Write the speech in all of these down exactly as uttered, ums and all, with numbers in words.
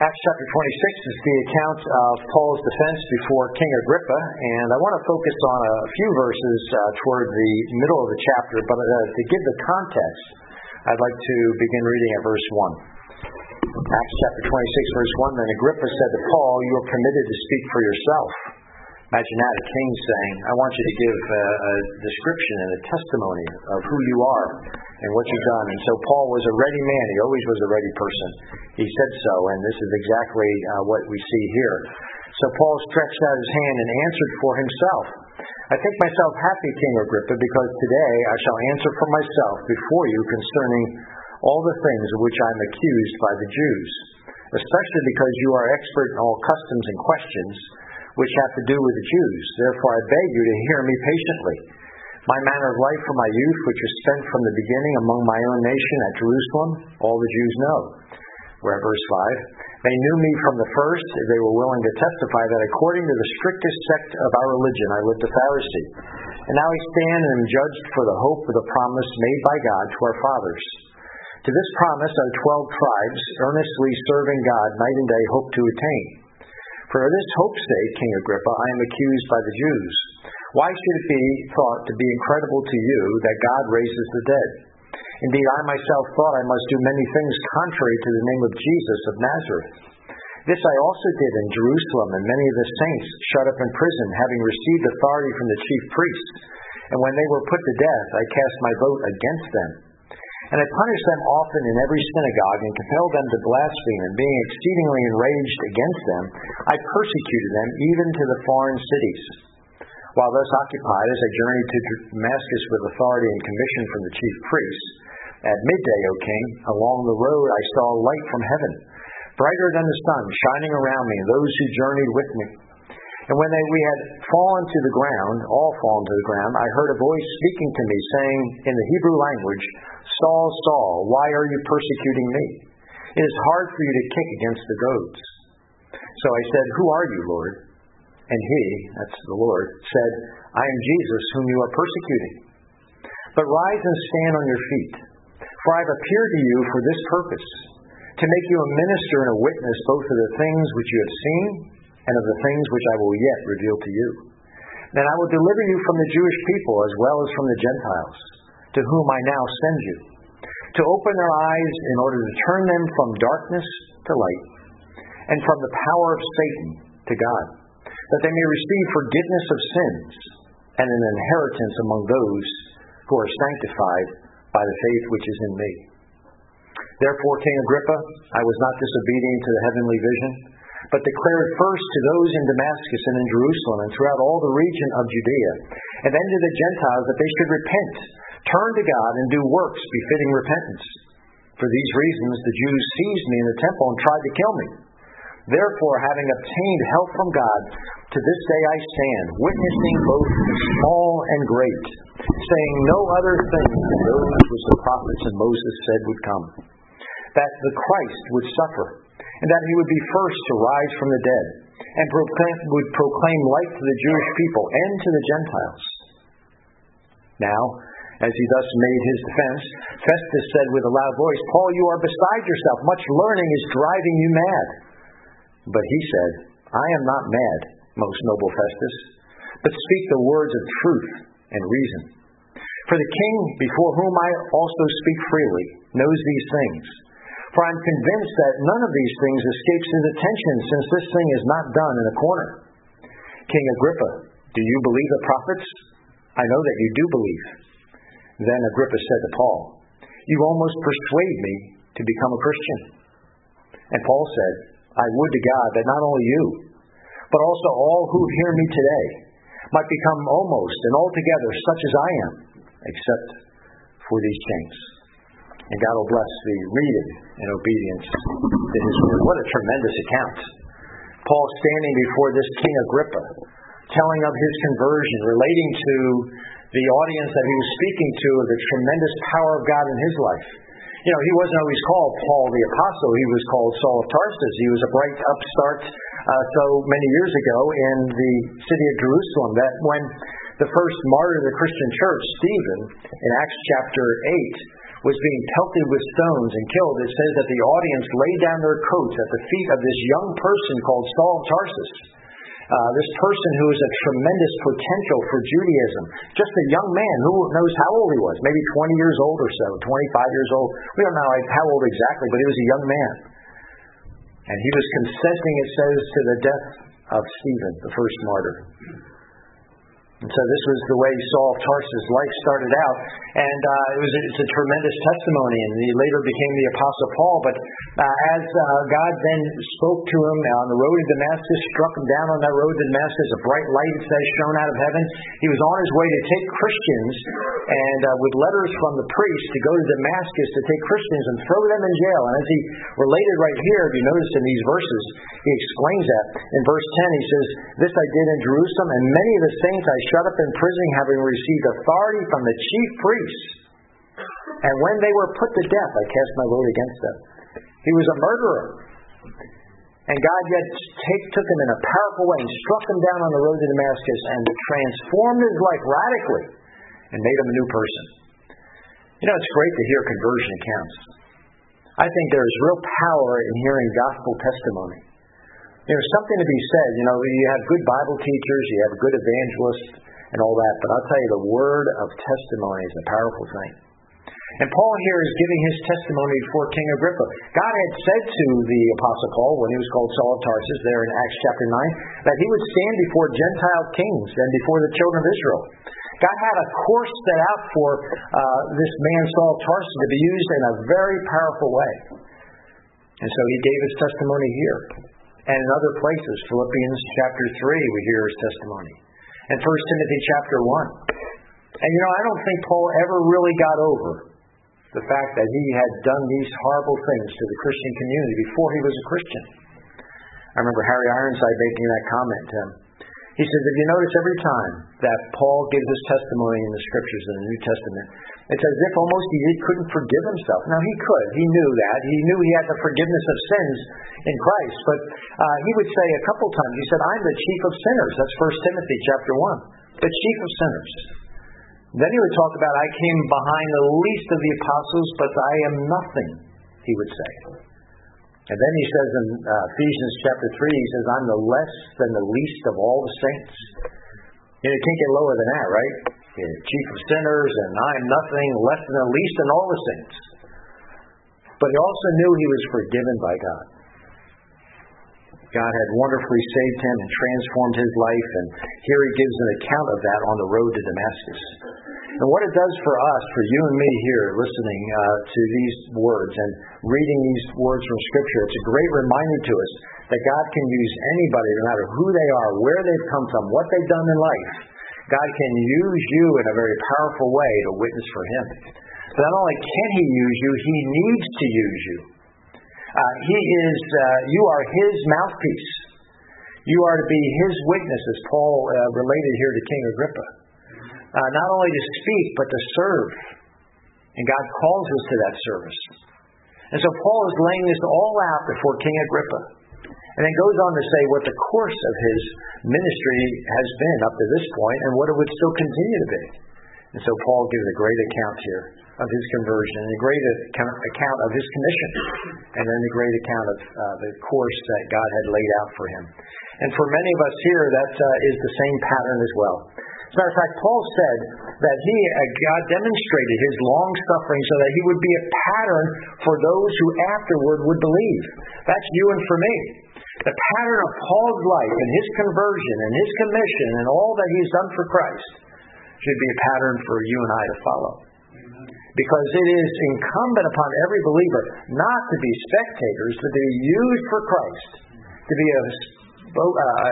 Acts chapter twenty-six is the account of Paul's defense before King Agrippa, and I want to focus on a few verses uh, toward the middle of the chapter, but uh, to give the context, I'd like to begin reading at verse one. Acts chapter twenty-six, verse one, Then Agrippa said to Paul, "You are permitted to speak for yourself." Imagine that, a king saying, "I want you to give a, a description and a testimony of who you are and what you've done." And so Paul was a ready man. He always was a ready person. He said so, and this is exactly uh, what we see here. So Paul stretched out his hand and answered for himself. "I think myself happy, King Agrippa, because today I shall answer for myself before you concerning all the things of which I am accused by the Jews, especially because you are expert in all customs and questions which have to do with the Jews. Therefore I beg you to hear me patiently. My manner of life from my youth, which was spent from the beginning among my own nation at Jerusalem, all the Jews know." We're at verse five. "They knew me from the first. They were willing to testify that according to the strictest sect of our religion, I lived a Pharisee. And now I stand and am judged for the hope of the promise made by God to our fathers. To this promise our twelve tribes, earnestly serving God night and day, hope to attain. For this hope's sake, King Agrippa, I am accused by the Jews. Why should it be thought to be incredible to you that God raises the dead? Indeed, I myself thought I must do many things contrary to the name of Jesus of Nazareth. This I also did in Jerusalem, and many of the saints shut up in prison, having received authority from the chief priests. And when they were put to death, I cast my vote against them. And I punished them often in every synagogue, and compelled them to blaspheme, and being exceedingly enraged against them, I persecuted them even to the foreign cities. While thus occupied, as I journeyed to Damascus with authority and commission from the chief priests, at midday, O king, along the road I saw a light from heaven, brighter than the sun, shining around me and those who journeyed with me. And when they, we had fallen to the ground, all fallen to the ground, I heard a voice speaking to me, saying in the Hebrew language, Saul, Saul, why are you persecuting me? It is hard for you to kick against the goads. So I said, Who are you, Lord? And he, that's the Lord, said, I am Jesus, whom you are persecuting. But rise and stand on your feet, for I have appeared to you for this purpose, to make you a minister and a witness both of the things which you have seen and of the things which I will yet reveal to you. Then I will deliver you from the Jewish people as well as from the Gentiles, to whom I now send you, to open their eyes in order to turn them from darkness to light, and from the power of Satan to God, that they may receive forgiveness of sins and an inheritance among those who are sanctified by the faith which is in me. Therefore, King Agrippa, I was not disobedient to the heavenly vision, but declared first to those in Damascus and in Jerusalem and throughout all the region of Judea, and then to the Gentiles that they should repent, turn to God, and do works befitting repentance. For these reasons the Jews seized me in the temple and tried to kill me. Therefore, having obtained help from God, to this day I stand, witnessing both small and great, saying no other thing than those which the prophets and Moses said would come, that the Christ would suffer, and that he would be first to rise from the dead, and proclaim, would proclaim light to the Jewish people and to the Gentiles. Now, as he thus made his defense, Festus said with a loud voice, Paul, you are beside yourself. Much learning is driving you mad. But he said, I am not mad, most noble Festus, but speak the words of truth and reason. For the king, before whom I also speak freely, knows these things. For I am convinced that none of these things escapes his attention, since this thing is not done in a corner. King Agrippa, do you believe the prophets? I know that you do believe. Then Agrippa said to Paul, You almost persuade me to become a Christian. And Paul said, I would to God that not only you, but also all who hear me today might become almost and altogether such as I am, except for these chains. And God will bless the reading and obedience to his word. What a tremendous account. Paul standing before this King Agrippa, telling of his conversion, relating to the audience that he was speaking to of the tremendous power of God in his life. You know, he wasn't always called Paul the Apostle. He was called Saul of Tarsus. He was a bright upstart uh, so many years ago in the city of Jerusalem that when the first martyr of the Christian church, Stephen, in Acts chapter eight, was being pelted with stones and killed, it says that the audience laid down their coats at the feet of this young person called Saul of Tarsus. Uh, this person who is a tremendous potential for Judaism. Just a young man, who knows how old he was, maybe twenty years old or so, twenty-five years old. We don't know how old exactly, but he was a young man. And he was consenting, it says, to the death of Stephen, the first martyr. And so this was the way Saul of Tarsus' life started out. And uh, it was a, it's a tremendous testimony. And he later became the Apostle Paul. But uh, as uh, God then spoke to him on the road to Damascus, struck him down on that road to Damascus, a bright light, it says, shone out of heaven. He was on his way to take Christians and uh, with letters from the priest to go to Damascus to take Christians and throw them in jail. And as he related right here, if you notice in these verses, he explains that. In verse ten, he says, this I did in Jerusalem, and many of the saints I shut up in prison, having received authority from the chief priests. And when they were put to death, I cast my vote against them. He was a murderer. And God yet take, took him in a powerful way and struck him down on the road to Damascus and transformed his life radically and made him a new person. You know, it's great to hear conversion accounts. I think there is real power in hearing gospel testimony. There's something to be said. You know, you have good Bible teachers, you have good evangelists, and all that. But I'll tell you, the word of testimony is a powerful thing. And Paul here is giving his testimony before King Agrippa. God had said to the Apostle Paul, when he was called Saul of Tarsus, there in Acts chapter nine, that he would stand before Gentile kings and before the children of Israel. God had a course set out for uh, this man Saul of Tarsus to be used in a very powerful way. And so he gave his testimony here. And in other places, Philippians chapter three, we hear his testimony. And First Timothy chapter one. And you know, I don't think Paul ever really got over the fact that he had done these horrible things to the Christian community before he was a Christian. I remember Harry Ironside making that comment to him. He says, if you notice every time that Paul gives his testimony in the Scriptures in the New Testament, it's as if almost he couldn't forgive himself. Now, he could. He knew that. He knew he had the forgiveness of sins in Christ. But uh, he would say a couple times, he said, I'm the chief of sinners. That's First Timothy chapter one. The chief of sinners. Then he would talk about, I came behind the least of the apostles, but I am nothing, he would say. And then he says in uh, Ephesians chapter three, he says, I'm the less than the least of all the saints. You know, it can't get lower than that, right? Yeah, chief of sinners, and I am nothing less than the least in all the saints. But he also knew he was forgiven by God. God had wonderfully saved him and transformed his life, and here he gives an account of that on the road to Damascus. And what it does for us, for you and me here listening uh, to these words and reading these words from Scripture, it's a great reminder to us that God can use anybody, no matter who they are, where they've come from, what they've done in life. God can use you in a very powerful way to witness for Him. But not only can He use you, He needs to use you. Uh, he is, uh, you are His mouthpiece. You are to be His witness, as Paul uh, related here to King Agrippa. Uh, not only to speak, but to serve. And God calls us to that service. And so Paul is laying this all out before King Agrippa. And then goes on to say what the course of his ministry has been up to this point and what it would still continue to be. And so Paul gives a great account here of his conversion and a great account of his commission and then a great account of uh, the course that God had laid out for him. And for many of us here, that uh, is the same pattern as well. As a matter of fact, Paul said that he, uh, God demonstrated his long suffering so that he would be a pattern for those who afterward would believe. That's you and for me. The pattern of Paul's life and his conversion and his commission and all that he's done for Christ should be a pattern for you and I to follow. Because it is incumbent upon every believer not to be spectators, to be used for Christ, to be a, a,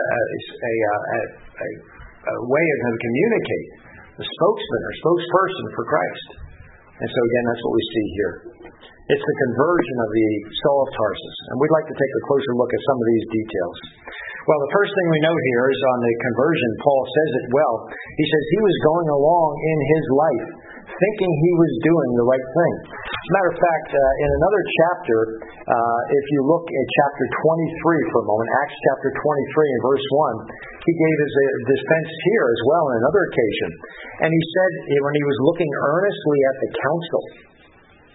a, a, a, a way of communicate, a spokesman or spokesperson for Christ. And so again, that's what we see here. It's the conversion of the Saul of Tarsus. And we'd like to take a closer look at some of these details. Well, the first thing we note here is on the conversion. Paul says it well. He says he was going along in his life thinking he was doing the right thing. As a matter of fact, uh, in another chapter, uh, if you look at chapter twenty-three for a moment, Acts chapter twenty-three and verse one, he gave his uh, defense here as well on another occasion. And he said, when he was looking earnestly at the council,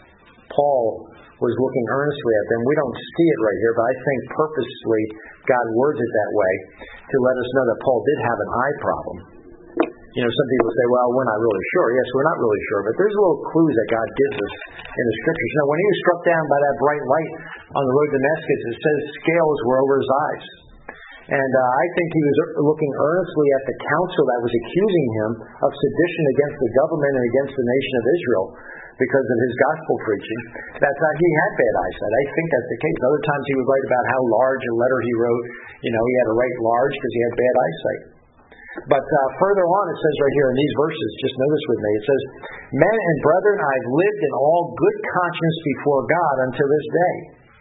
Paul was looking earnestly at them. We don't see it right here, but I think purposely God words it that way to let us know that Paul did have an eye problem. You know, some people say, well, we're not really sure. Yes, we're not really sure, but there's little clues that God gives us in the Scriptures. Now, when he was struck down by that bright light on the road to Damascus, it says scales were over his eyes. And uh, I think he was looking earnestly at the council that was accusing him of sedition against the government and against the nation of Israel because of his gospel preaching. That's how he had bad eyesight. I think that's the case. Other times he would write about how large a letter he wrote. You know, he had to write large because he had bad eyesight. But uh, further on, it says right here in these verses, just notice with me, it says, Men and brethren, I've lived in all good conscience before God until this day.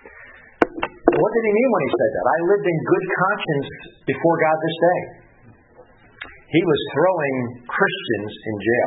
What did he mean when he said that? I lived in good conscience before God this day. He was throwing Christians in jail.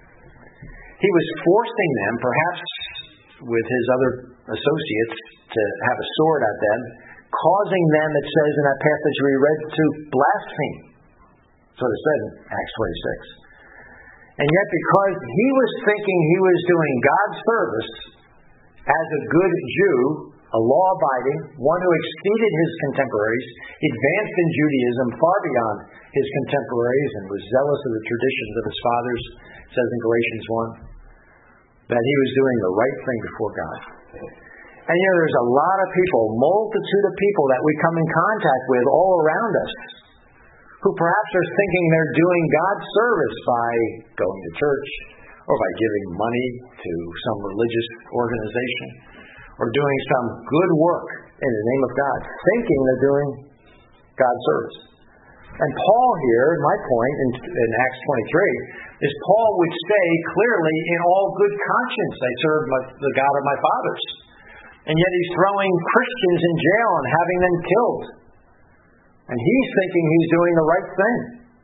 He was forcing them, perhaps with his other associates, to have a sword at them, causing them, it says in that passage we read, to blaspheme. That's what it said in Acts twenty-six. And yet because he was thinking he was doing God's service as a good Jew, a law-abiding, one who exceeded his contemporaries, he advanced in Judaism far beyond his contemporaries and was zealous of the traditions of his fathers, it says in Galatians one, that he was doing the right thing before God. And you know, there's a lot of people, multitude of people that we come in contact with all around us, who perhaps are thinking they're doing God's service by going to church, or by giving money to some religious organization, or doing some good work in the name of God, thinking they're doing God's service. And Paul here, my point in, in Acts twenty-three, is Paul would say clearly, in all good conscience, I serve my, the God of my fathers. And yet he's throwing Christians in jail and having them killed. And he's thinking he's doing the right thing.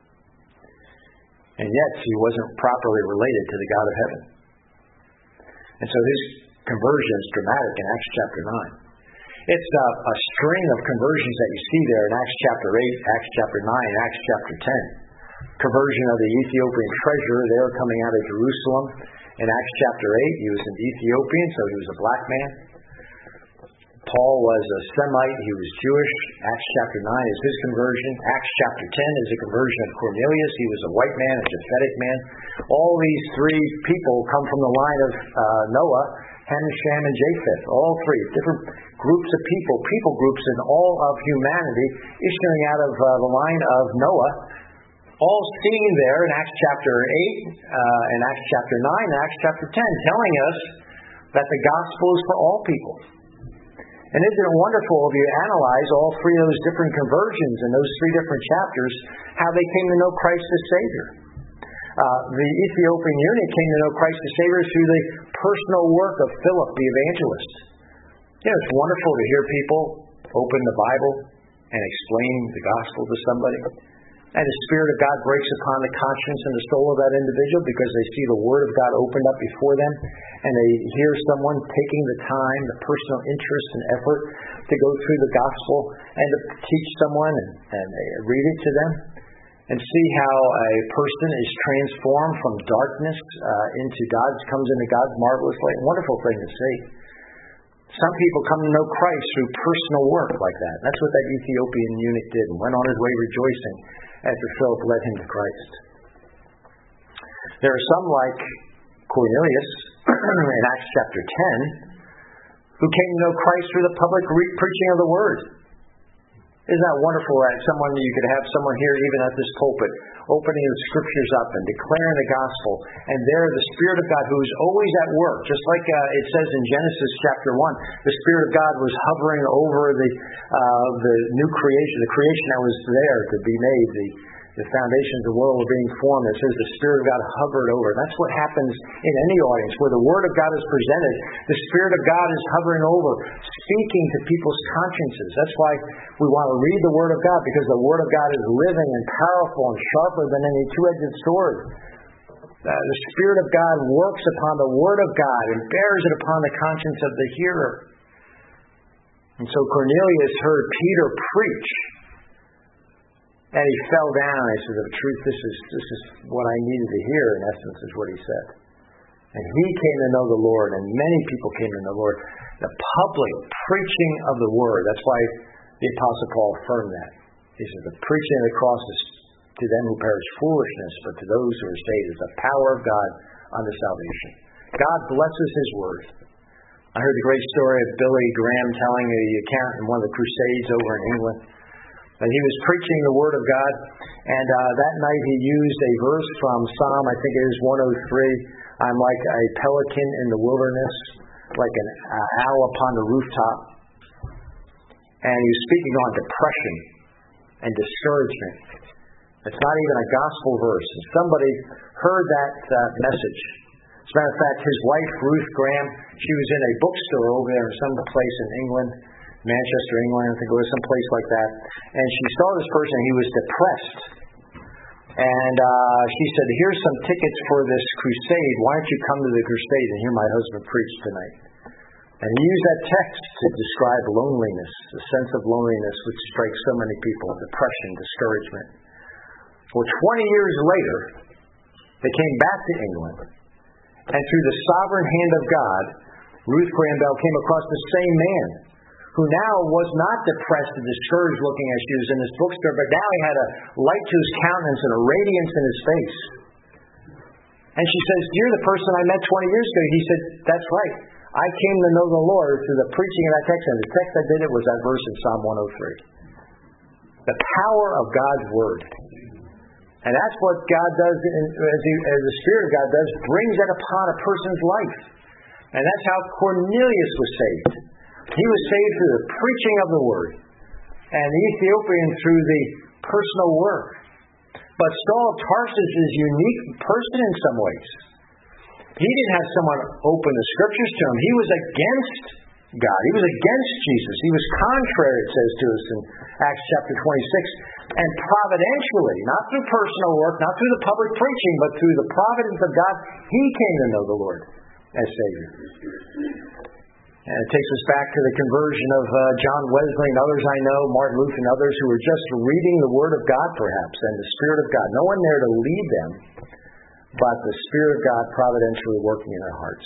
And yet he wasn't properly related to the God of heaven. And so his conversion is dramatic in Acts chapter nine. It's a, a string of conversions that you see there in Acts chapter eight, Acts chapter nine, Acts chapter ten. Conversion of the Ethiopian treasurer there coming out of Jerusalem. In Acts chapter eight, he was an Ethiopian, so he was a black man. Paul was a Semite, he was Jewish. Acts chapter nine is his conversion. Acts chapter ten is a conversion of Cornelius. He was a white man, a Japhetic man. All these three people come from the line of uh, Noah, Ham, Shem, and Japheth. All three, different groups of people, people groups in all of humanity, issuing out of uh, the line of Noah, all seen there in Acts chapter eight, uh, and Acts chapter nine, and Acts chapter ten, telling us that the gospel is for all people. And isn't it wonderful if you analyze all three of those different conversions in those three different chapters, how they came to know Christ as Savior. Uh, the Ethiopian eunuch came to know Christ as Savior through the personal work of Philip the evangelist. You know, it's wonderful to hear people open the Bible and explain the gospel to somebody. And the Spirit of God breaks upon the conscience and the soul of that individual because they see the Word of God opened up before them, and they hear someone taking the time, the personal interest and effort to go through the gospel and to teach someone and, and read it to them, and see how a person is transformed from darkness uh, into God's, comes into God's marvelous light. Wonderful thing to see. Some people come to know Christ through personal work like that. That's what that Ethiopian eunuch did, and went on his way rejoicing after Philip led him to Christ. There are some like Cornelius in Acts chapter ten who came to know Christ through the public re- preaching of the Word. Isn't that wonderful that someone, you could have someone here even at this pulpit opening the Scriptures up and declaring the gospel, and there the Spirit of God, who is always at work, just like uh, it says in Genesis chapter one, the Spirit of God was hovering over the uh, the new creation, the creation that was there to be made, the The foundations of the world were being formed. It says the Spirit of God hovered over. That's what happens in any audience. Where the Word of God is presented, the Spirit of God is hovering over, speaking to people's consciences. That's why we want to read the Word of God, because the Word of God is living and powerful and sharper than any two-edged sword. Uh, the Spirit of God works upon the Word of God and bears it upon the conscience of the hearer. And so Cornelius heard Peter preach. And he fell down and he said, of truth, this is this is what I needed to hear, in essence, is what he said. And he came to know the Lord, and many people came to know the Lord. The public preaching of the word. That's why the Apostle Paul affirmed that. He said, the preaching of the cross is to them who perish foolishness, but to those who are saved is the power of God unto salvation. God blesses his word. I heard the great story of Billy Graham telling the account in one of the crusades over in England. And he was preaching the word of God, and uh, that night he used a verse from Psalm, I think it is one oh three, I'm like a pelican in the wilderness, like an uh, owl upon the rooftop. And he was speaking on depression and discouragement. It's not even a gospel verse. And somebody heard that uh, message. As a matter of fact, his wife, Ruth Graham, she was in a bookstore over there in some place in England, Manchester, England, I think it was some place like that. And she saw this person, he was depressed. And uh, she said, here's some tickets for this crusade. Why don't you come to the crusade and hear my husband preach tonight? And he used that text to describe loneliness, the sense of loneliness which strikes so many people, depression, discouragement. Well, twenty years later, they came back to England. And through the sovereign hand of God, Ruth Graham Bell came across the same man, who now was not depressed and discouraged looking as she was in this bookstore, but now he had a light to his countenance and a radiance in his face. And she says, you're the person I met twenty years ago. He said, that's right. I came to know the Lord through the preaching of that text, and the text I did it was that verse in Psalm one oh three. The power of God's Word. And that's what God does, as, he, as the Spirit of God does, brings that upon a person's life. And that's how Cornelius was saved. He was saved through the preaching of the Word, and the Ethiopian through the personal work. But Saul of Tarsus is a unique person in some ways. He didn't have someone open the Scriptures to him. He was against God. He was against Jesus. He was contrary, it says to us in Acts chapter twenty-six. And providentially, not through personal work, not through the public preaching, but through the providence of God, he came to know the Lord as Savior. And it takes us back to the conversion of uh, John Wesley and others I know, Martin Luther and others, who were just reading the Word of God perhaps, and the Spirit of God. No one there to lead them, but the Spirit of God providentially working in their hearts.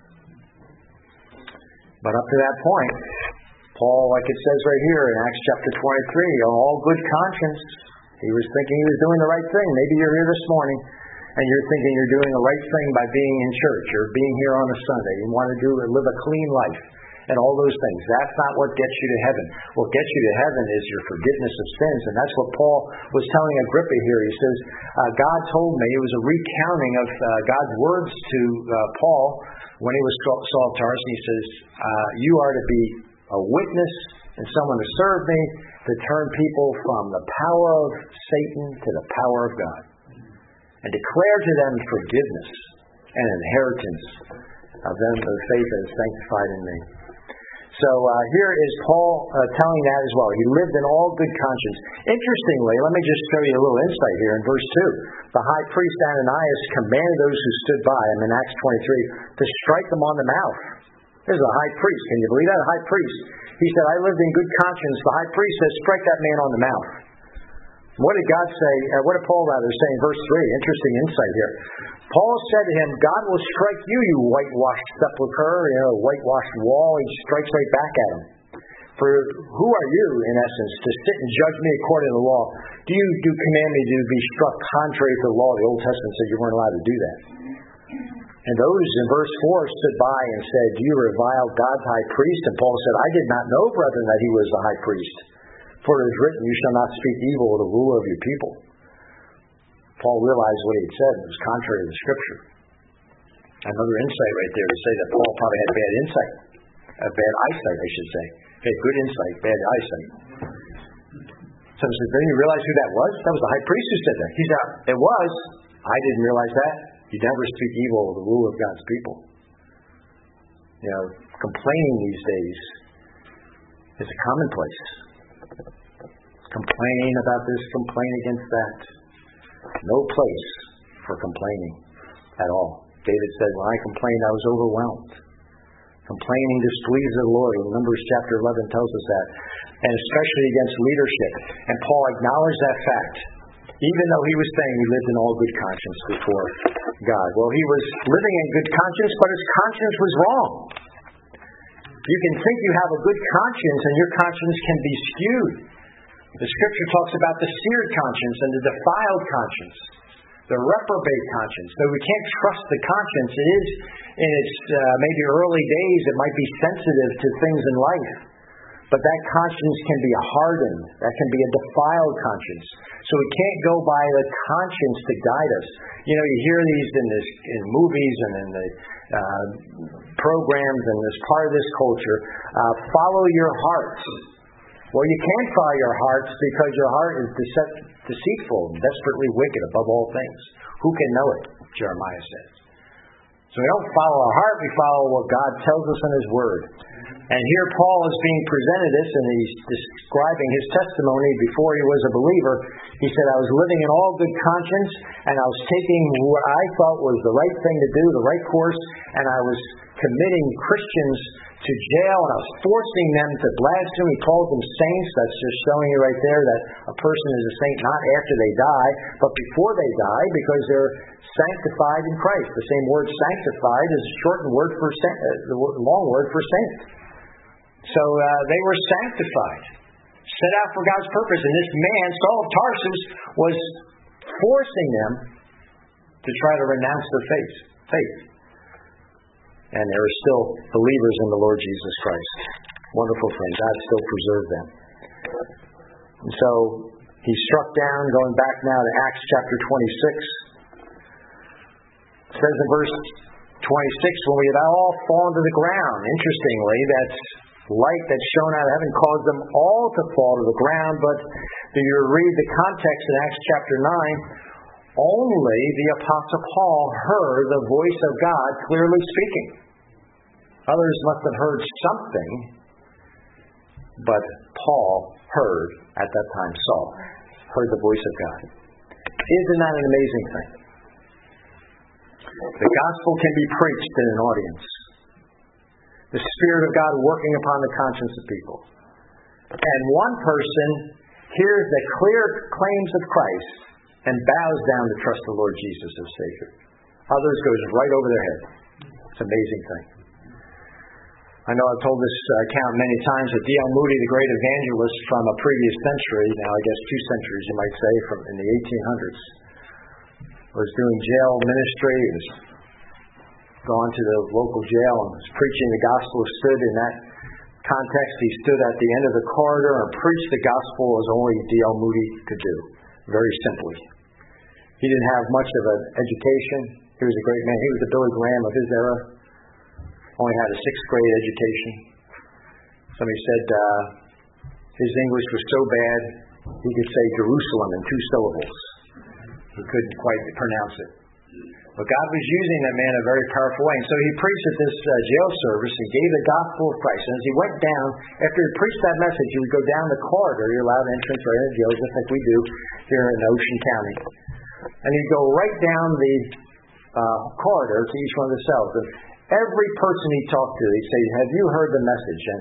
But up to that point, Paul, like it says right here in Acts chapter twenty-three, on all good conscience, he was thinking he was doing the right thing. Maybe you're here this morning, and you're thinking you're doing the right thing by being in church or being here on a Sunday. You want to do live a clean life and all those things. That's not what gets you to heaven. What gets you to heaven is your forgiveness of sins, and that's what Paul was telling Agrippa here. He says, uh, God told me, it was a recounting of uh, God's words to uh, Paul when he was Saul of Tarsus. He says, uh, you are to be a witness and someone to serve me, to turn people from the power of Satan to the power of God, and declare to them forgiveness and inheritance of them of faith that is sanctified in me. So uh, here is Paul uh, telling that as well. He lived in all good conscience. Interestingly, let me just show you a little insight here in verse two. The high priest Ananias commanded those who stood by him in Acts twenty-three to strike them on the mouth. There's a high priest. Can you believe that? A high priest. He said, I lived in good conscience. The high priest says, strike that man on the mouth. What did God say? Uh, what did Paul rather say in verse three? Interesting insight here. Paul said to him, God will strike you, you whitewashed sepulchre, you know, whitewashed wall. He strikes right back at him. For who are you, in essence, to sit and judge me according to the law? Do you do command me to be struck contrary to the law? The Old Testament said you weren't allowed to do that. And those in verse four stood by and said, do you revile God's high priest? And Paul said, I did not know, brethren, that he was the high priest. For it is written, you shall not speak evil of the ruler of your people. Paul realized what he had said was contrary to the Scripture. Another insight right there to say that Paul probably had bad insight. Uh, bad eyesight, I should say. He had good insight, bad eyesight. Someone said, didn't you realize who that was? That was the high priest who said that. He said, it was. I didn't realize that. You never speak evil of the rule of God's people. You know, complaining these days is a commonplace. Complain about this, complain against that. No place for complaining at all. David said, when I complained, I was overwhelmed. Complaining displeases the Lord. Numbers chapter eleven tells us that. And especially against leadership. And Paul acknowledged that fact. even though he was saying he lived in all good conscience before God. Well, he was living in good conscience, but his conscience was wrong. You can think you have a good conscience, and your conscience can be skewed. The Scripture talks about the seared conscience and the defiled conscience, the reprobate conscience. Though we can't trust the conscience, it is in its uh, maybe early days, it might be sensitive to things in life. But that conscience can be hardened. That can be a defiled conscience. So we can't go by the conscience to guide us. You know, you hear these in this in movies and in the uh, programs and as part of this culture. Uh, follow your heart. Well, you can't follow your hearts because your heart is decept- deceitful and desperately wicked above all things. Who can know it? Jeremiah says. So we don't follow our heart. We follow what God tells us in His Word. And here Paul is being presented this, and he's describing his testimony before he was a believer. He said, I was living in all good conscience, and I was taking what I thought was the right thing to do, the right course, and I was committing Christians to jail, and I was forcing them to blaspheme. He called them saints. That's just showing you right there that a person is a saint not after they die, but before they die, because they're sanctified in Christ. The same word sanctified is a shortened word for saint, uh, the long word for saint. So uh, they were sanctified, set out for God's purpose. And this man, Saul of Tarsus, was forcing them to try to renounce their faith. faith. And they were still believers in the Lord Jesus Christ. Wonderful thing. God still preserved them. And so he struck down, going back now to Acts chapter twenty-six. It says in verse twenty-six, when we had all fallen to the ground. Interestingly, that's light that shone out of heaven caused them all to fall to the ground, but if you read the context in Acts chapter nine, only the Apostle Paul heard the voice of God clearly speaking. Others must have heard something, but Paul heard at that time, Saul, heard the voice of God. Isn't that an amazing thing? The gospel can be preached in an audience. The Spirit of God working upon the conscience of people. And one person hears the clear claims of Christ and bows down to trust the Lord Jesus as Savior. Others goes right over their head. It's an amazing thing. I know I've told this uh, account many times that D L Moody, the great evangelist from a previous century, now I guess two centuries you might say, from in the eighteen hundreds, was doing jail ministry. He was gone to the local jail and was preaching the gospel. Stood in that context. He stood at the end of the corridor and preached the gospel as only D L Moody could do, very simply. He didn't have much of an education. He was a great man. He was the Billy Graham of his era. Only had a sixth grade education. Somebody said uh, his English was so bad he could say Jerusalem in two syllables. He couldn't quite pronounce it. But God was using that man in a very powerful way. And so he preached at this uh, jail service and gave the gospel of Christ. And as he went down, after he preached that message, he would go down the corridor. You're allowed entrance right in the jail, just like we do here in Ocean County. And he'd go right down the uh, corridor to each one of the cells. And every person he talked to, he'd say, have you heard the message? And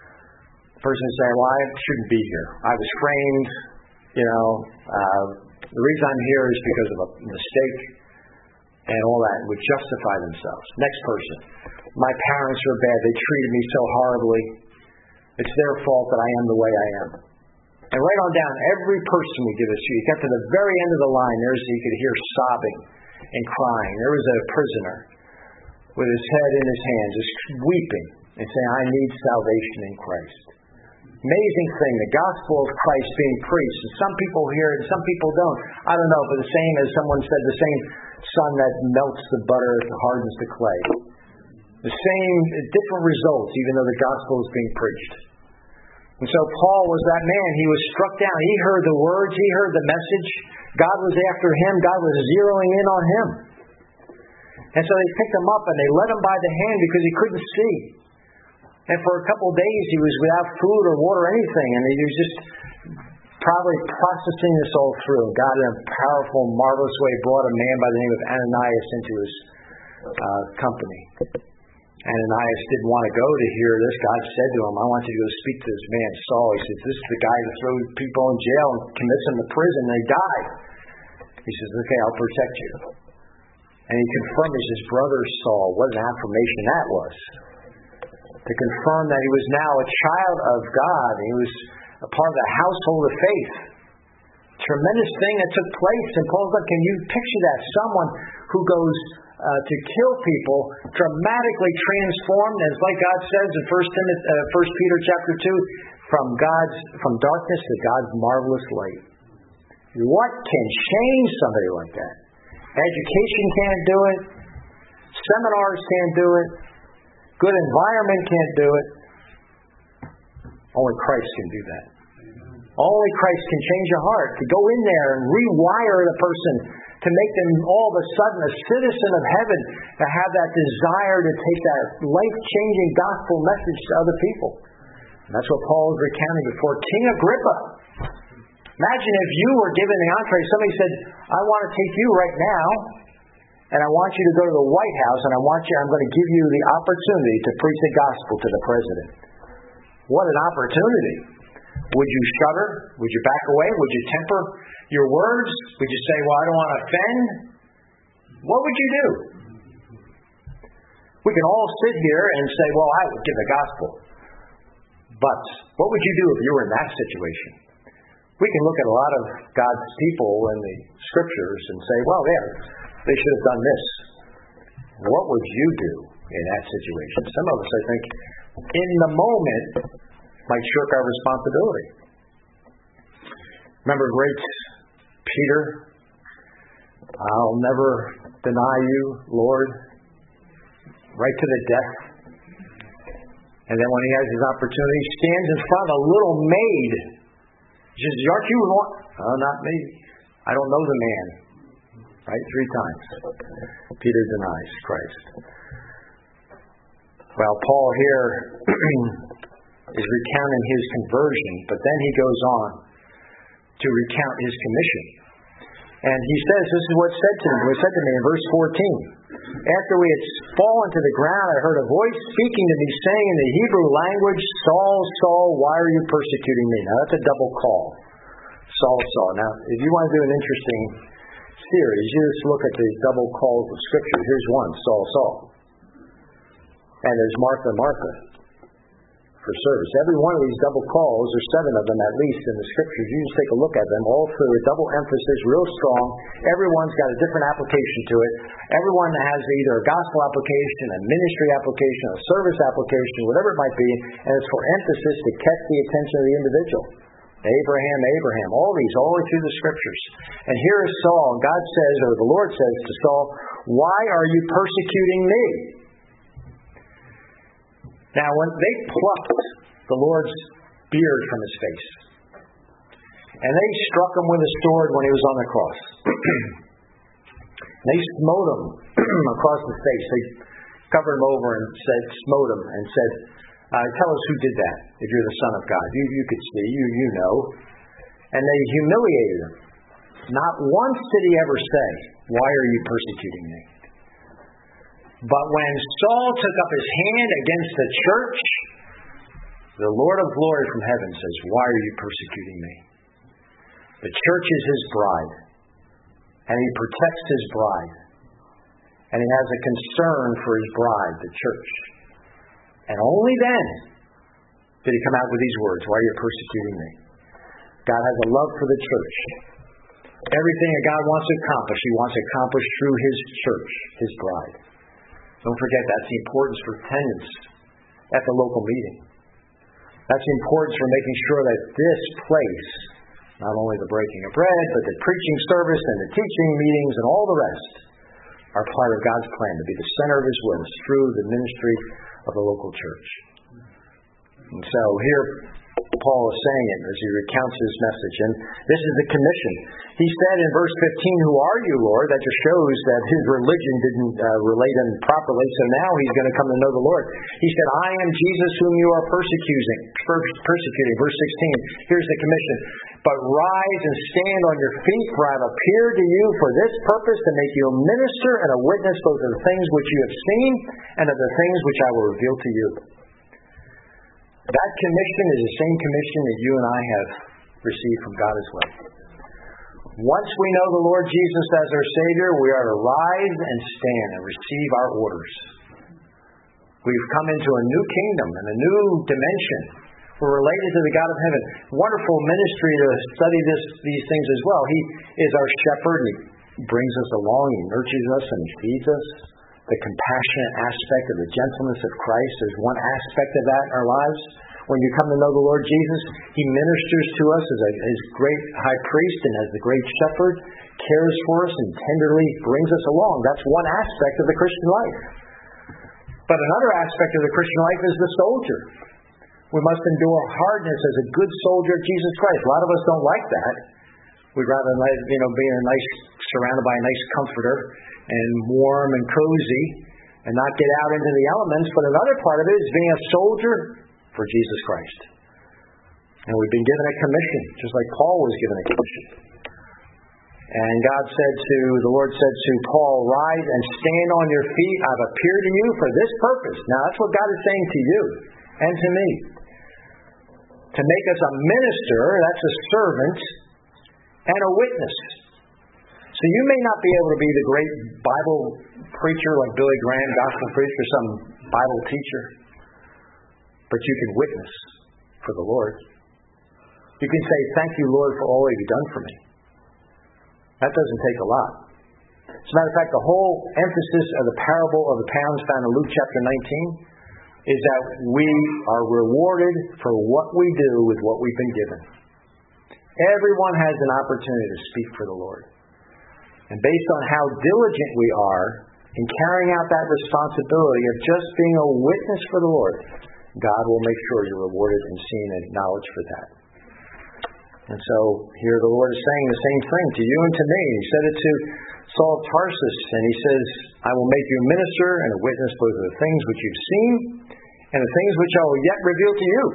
the person would say, well, I shouldn't be here. I was framed, you know. Uh, the reason I'm here is because of a mistake. And all that would justify themselves. Next person. My parents are bad. They treated me so horribly. It's their fault that I am the way I am. And right on down, every person would give this to you. You got to the very end of the line. There's you could hear sobbing and crying. There was a prisoner with his head in his hands, just weeping and saying, I need salvation in Christ. Amazing thing, the gospel of Christ being preached. And some people hear it and some people don't. I don't know, but the same as someone said, the same sun that melts the butter hardens the clay. The same, different results, even though the gospel is being preached. And so Paul was that man. He was struck down. He heard the words. He heard the message. God was after him. God was zeroing in on him. And so they picked him up and they led him by the hand because he couldn't see. And for a couple of days he was without food or water or anything. And he was just probably processing this all through. God, in a powerful, marvelous way, brought a man by the name of Ananias into his uh, company. Ananias didn't want to go to hear this. God said to him, I want you to go speak to this man, Saul. He says, this is the guy that throws people in jail and commits them to prison, and they die. He says, okay, I'll protect you. And he confirms his brother Saul. What an affirmation that was. To confirm that he was now a child of God. He was a part of the household of faith. Tremendous thing that took place. And Paul's like, can you picture that? Someone who goes uh, to kill people, dramatically transformed, as like God says in First Timothy, uh, First Peter chapter two, from God's from darkness to God's marvelous light. What can change somebody like that? Education can't do it. Seminars can't do it. Good environment can't do it. Only Christ can do that. Only Christ can change a heart, to go in there and rewire the person, to make them all of a sudden a citizen of heaven, to have that desire to take that life-changing gospel message to other people. And that's what Paul is recounting before King Agrippa. Imagine if you were given the entree, somebody said, I want to take you right now, and I want you to go to the White House, and I want you, I'm going to give you the opportunity to preach the gospel to the president. What an opportunity. Would you shudder? Would you back away? Would you temper your words? Would you say, well, I don't want to offend? What would you do? We can all sit here and say, well, I would give the gospel. But what would you do if you were in that situation? We can look at a lot of God's people in the scriptures and say, well, yeah, they should have done this. What would you do in that situation? Some of us, I think, in the moment, might shirk our responsibility. Remember great Peter? I'll never deny you, Lord. Right to the death. And then when he has his opportunity, he stands in front of a little maid. He says, aren't you the one? Oh, not me. I don't know the man. Right? Three times. Peter denies Christ. Well, Paul here is recounting his conversion, but then he goes on to recount his commission. And he says, this is what said to me, was said to me in verse fourteen. After we had fallen to the ground, I heard a voice speaking to me, saying in the Hebrew language, Saul, Saul, why are you persecuting me? Now that's a double call. Saul, Saul. Now, if you want to do an interesting series, you just look at the double calls of Scripture. Here's one, Saul, Saul. And there's Martha, Martha, for service. Every one of these double calls, there's seven of them at least in the Scriptures. You just take a look at them, all through a double emphasis, real strong. Everyone's got a different application to it. Everyone has either a gospel application, a ministry application, a service application, whatever it might be, and it's for emphasis to catch the attention of the individual. Abraham, Abraham, all these, all the way through the Scriptures. And here is Saul, and God says, or the Lord says to Saul, why are you persecuting me? Now, when they plucked the Lord's beard from his face, and they struck him with a sword when he was on the cross, they smote him across the face. They covered him over and said, smote him, and said, uh, tell us who did that, if you're the Son of God. You, you could see, you, you know. And they humiliated him. Not once did he ever say, why are you persecuting me? But when Saul took up his hand against the church, the Lord of glory from heaven says, why are you persecuting me? The church is his bride, and he protects his bride, and he has a concern for his bride, the church. And only then did he come out with these words, why are you persecuting me? God has a love for the church. Everything that God wants to accomplish, he wants to accomplish through his church, his bride. Don't forget, that's the importance for attendance at the local meeting. That's the importance for making sure that this place, not only the breaking of bread, but the preaching service and the teaching meetings and all the rest, are part of God's plan to be the center of his will through the ministry of the local church. And so here Paul is saying it as he recounts his message. And this is the commission. He said in verse fifteen, who are you, Lord? That just shows that his religion didn't uh, relate him properly. So now he's going to come to know the Lord. He said, I am Jesus whom you are persecuting. Persecuting. Verse sixteen, here's the commission. But rise and stand on your feet, for I have appeared to you for this purpose, to make you a minister and a witness both of the things which you have seen and of the things which I will reveal to you. That commission is the same commission that you and I have received from God as well. Once we know the Lord Jesus as our Savior, we are to rise and stand and receive our orders. We've come into a new kingdom and a new dimension. We're related to the God of heaven. Wonderful ministry to study this, these things as well. He is our shepherd. He brings us along. He nurtures us and he feeds us. The compassionate aspect of the gentleness of Christ is one aspect of that in our lives. When you come to know the Lord Jesus, He ministers to us as a, as great high priest and as the great shepherd, cares for us and tenderly brings us along. That's one aspect of the Christian life. But another aspect of the Christian life is the soldier. We must endure hardness as a good soldier of Jesus Christ. A lot of us don't like that. We'd rather, you know, be in a nice, surrounded by a nice comforter and warm and cozy and not get out into the elements. But another part of it is being a soldier for Jesus Christ. And we've been given a commission, just like Paul was given a commission. And God said to, the Lord said to Paul, rise and stand on your feet. I've appeared to you for this purpose. Now that's what God is saying to you and to me. To make us a minister, that's a servant, and a witness. So you may not be able to be the great Bible preacher like Billy Graham, gospel preacher, some Bible teacher, but you can witness for the Lord. You can say, thank you, Lord, for all you've done for me. That doesn't take a lot. As a matter of fact, the whole emphasis of the parable of the pounds found in Luke chapter nineteen is that we are rewarded for what we do with what we've been given. Everyone has an opportunity to speak for the Lord. And based on how diligent we are in carrying out that responsibility of just being a witness for the Lord, God will make sure you're rewarded and seen and acknowledged for that. And so here the Lord is saying the same thing to you and to me. He said it to Saul of Tarsus, and he says, I will make you a minister and a witness both of the things which you've seen and the things which I will yet reveal to you.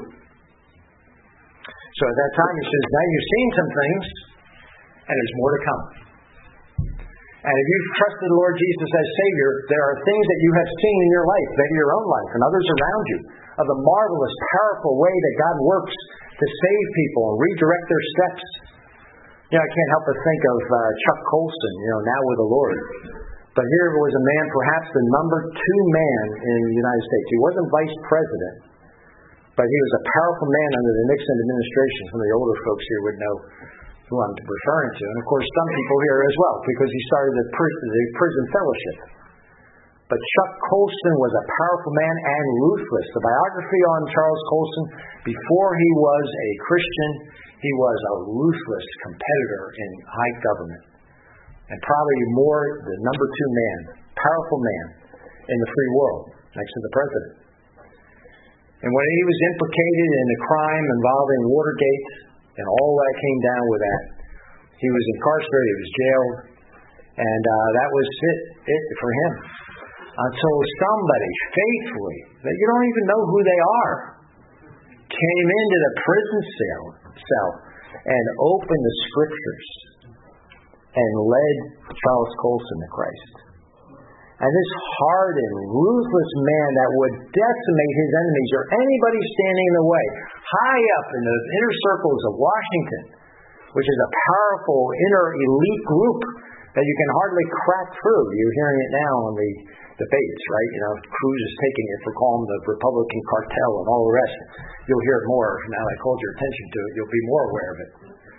So at that time he says, now you've seen some things, and there's more to come. And if you've trusted the Lord Jesus as Savior, there are things that you have seen in your life, maybe your own life and others around you, of the marvelous, powerful way that God works to save people and redirect their steps. You know, I can't help but think of uh, Chuck Colson, you know, now with the Lord. But here was a man, perhaps the number two man in the United States. He wasn't vice president, but he was a powerful man under the Nixon administration. Some of the older folks here would know who I'm referring to. And of course, some people here as well, because he started the prison, the prison fellowship. But Chuck Colson was a powerful man and ruthless. The biography on Charles Colson, before he was a Christian, he was a ruthless competitor in high government. And probably more the number two man, powerful man in the free world, next to the president. And when he was implicated in a crime involving Watergate and all that came down with that, he was incarcerated, he was jailed, and uh, that was it, it for him. Until somebody faithfully, that you don't even know who they are, came into the prison cell, cell and opened the scriptures and led Charles Colson to Christ. And this hardened, ruthless man that would decimate his enemies or anybody standing in the way, high up in the inner circles of Washington, which is a powerful inner elite group that you can hardly crack through. You're hearing it now on the debates, right? You know, Cruz is taking it for calling the Republican cartel and all the rest. You'll hear it more now that I called your attention to it. You'll be more aware of it.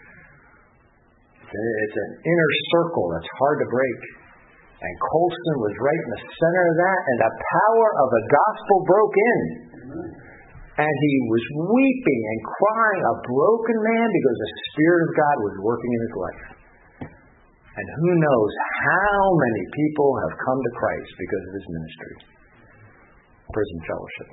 It's an inner circle that's hard to break. And Colson was right in the center of that, and the power of the gospel broke in. And he was weeping and crying, a broken man, because the Spirit of God was working in his life. And who knows how many people have come to Christ because of his ministry. Prison fellowship.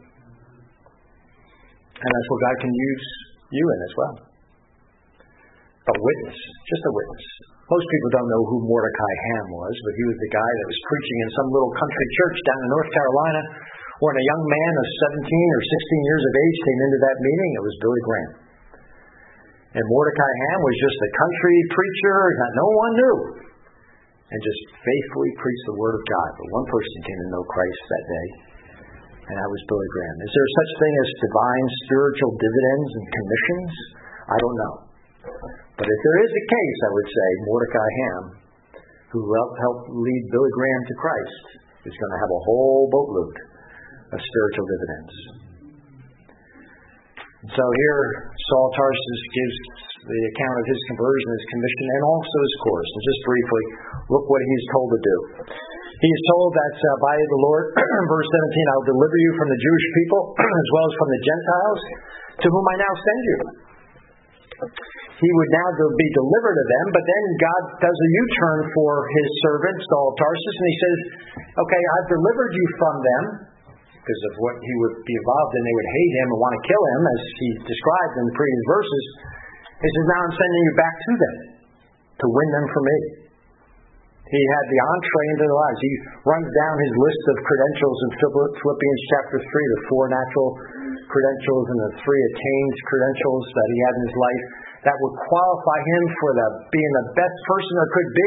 And that's what God can use you in as well. A witness, just a witness. Most people don't know who Mordecai Ham was, but he was the guy that was preaching in some little country church down in North Carolina, when a young man of seventeen or sixteen years of age came into that meeting. It was Billy Graham. And Mordecai Ham was just a country preacher that no one knew, and just faithfully preached the Word of God. But one person came to know Christ that day, and that was Billy Graham. Is there such thing as divine spiritual dividends and commissions? I don't know. But if there is a case, I would say, Mordecai Ham, who helped lead Billy Graham to Christ, is going to have a whole boatload of spiritual dividends. So here, Saul Tarsus gives the account of his conversion, his commission, and also his course. And just briefly, look what he's told to do. He is told that uh, by the Lord, verse seventeen, I will deliver you from the Jewish people as well as from the Gentiles, to whom I now send you. He would now be delivered of them, but then God does a U-turn for his servant, Saul Tarsus, and he says, okay, I've delivered you from them, because of what he would be involved in. They would hate him and want to kill him, as he described in the previous verses. He says, now I'm sending you back to them, to win them for me. He had the entree into their lives. He runs down his list of credentials in Philippians chapter three, the four natural credentials and the three attained credentials that he had in his life that would qualify him for the being the best person there could be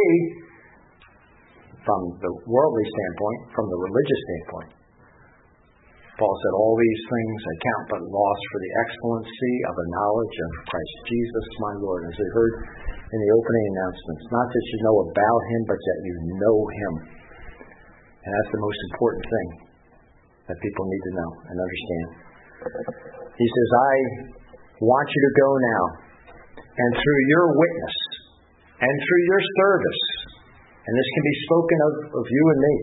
from the worldly standpoint, from the religious standpoint. Paul said, all these things I count but loss for the excellency of the knowledge of Christ Jesus my Lord. As we heard in the opening announcements, not that you know about him, but that you know him. And that's the most important thing that people need to know and understand. He says, I want you to go now, and through your witness, and through your service, and this can be spoken of, of you and me,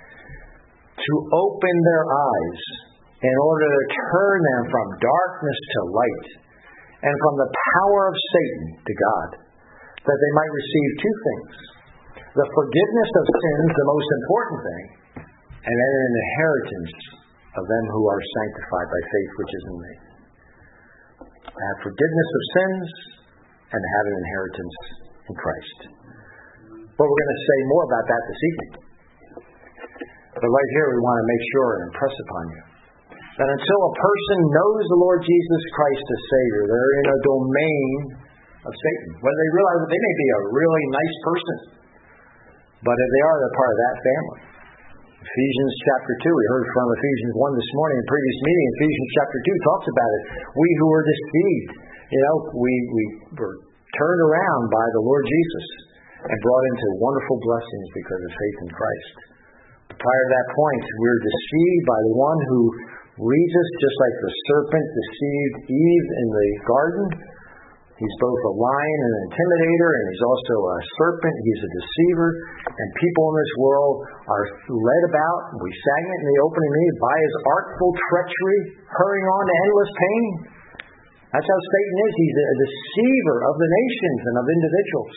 to open their eyes in order to turn them from darkness to light and from the power of Satan to God, that they might receive two things: the forgiveness of sins, the most important thing, and then an inheritance of them who are sanctified by faith which is in me. Have forgiveness of sins and have an inheritance in Christ. But we're going to say more about that this evening. But right here we want to make sure and impress upon you that until a person knows the Lord Jesus Christ as Savior, they're in a domain of Satan. Whether they realize that they may be a really nice person, but if they are, they're part of that family. Ephesians chapter two, we heard from Ephesians one this morning in the previous meeting. Ephesians chapter two talks about it. We who were deceived, you know, we, we were turned around by the Lord Jesus and brought into wonderful blessings because of faith in Christ. Prior to that point, we were deceived by the one who leads us, just like the serpent deceived Eve in the garden. He's both a lion and an intimidator, and he's also a serpent. He's a deceiver. And people in this world are led about, we sang it in the opening meeting, by his artful treachery, hurrying on to endless pain. That's how Satan is. He's a deceiver of the nations and of individuals.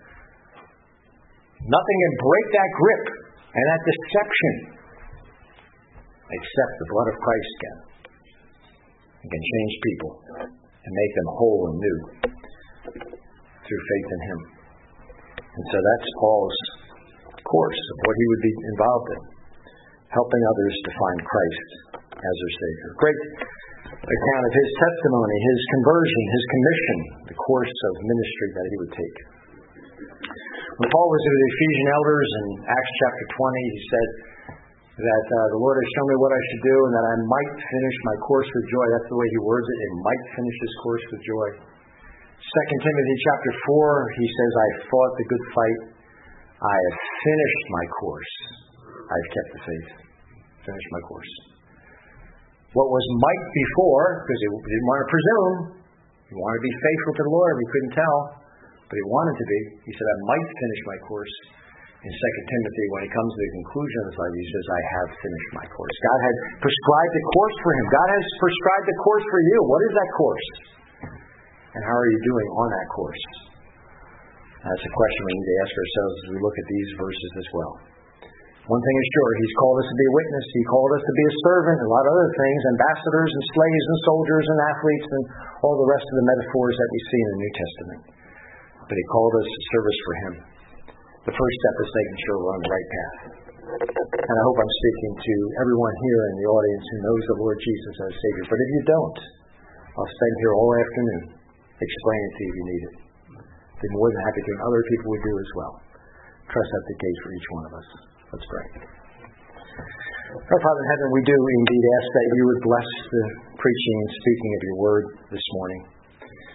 Nothing can break that grip and that deception, except the blood of Christ can. It can change people and make them whole and new through faith in him. And so that's Paul's course of what he would be involved in, helping others to find Christ as their Savior. Great account of his testimony, his conversion, his commission, the course of ministry that he would take. When Paul was with the Ephesian elders in Acts chapter twenty, he said that uh, the Lord has shown me what I should do and that I might finish my course with joy. That's the way he words it. It might finish his course with joy. Second Timothy chapter four, he says, I fought the good fight. I have finished my course. I've kept the faith. Finished my course. What was might before, because he didn't want to presume, he wanted to be faithful to the Lord, he couldn't tell. But he wanted to be. He said, I might finish my course. In Second Timothy, when he comes to the conclusion of his life, he says, I have finished my course. God had prescribed a course for him. God has prescribed a course for you. What is that course? And how are you doing on that course? That's a question we need to ask ourselves as we look at these verses as well. One thing is sure, he's called us to be a witness. He called us to be a servant and a lot of other things, ambassadors and slaves and soldiers and athletes and all the rest of the metaphors that we see in the New Testament. But he called us to service for him. The first step is making sure we're on the right path. And I hope I'm speaking to everyone here in the audience who knows the Lord Jesus as Savior. But if you don't, I'll spend here all afternoon explaining to you if you need it. I'd be more than happy to, and other people would do as well. Trust that's the case for each one of us. Let's pray. Our Father in heaven, we do indeed ask that you would bless the preaching and speaking of your word this morning.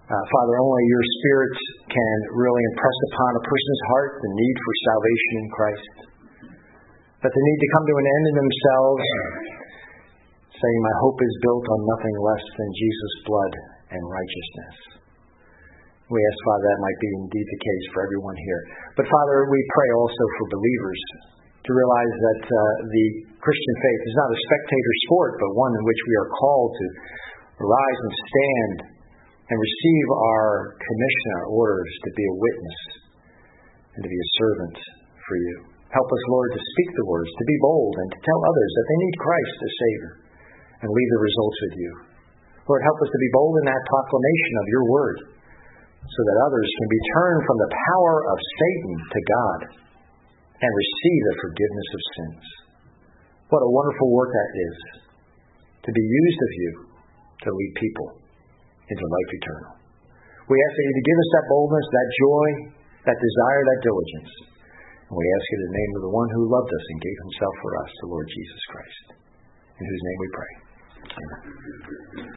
Uh, Father, only your Spirit can really impress upon a person's heart the need for salvation in Christ. That they need to come to an end in themselves, saying, my hope is built on nothing less than Jesus' blood and righteousness. We ask, Father, that might be indeed the case for everyone here. But Father, we pray also for believers to realize that uh, the Christian faith is not a spectator sport, but one in which we are called to arise and stand and receive our commission, our orders to be a witness and to be a servant for you. Help us, Lord, to speak the words, to be bold, and to tell others that they need Christ as Savior, and leave the results with you. Lord, help us to be bold in that proclamation of your word, so that others can be turned from the power of Satan to God and receive the forgiveness of sins. What a wonderful work that is, to be used of you to lead people into life eternal. We ask that you to give us that boldness, that joy, that desire, that diligence. And we ask you in the name of the one who loved us and gave himself for us, the Lord Jesus Christ, in whose name we pray. Amen.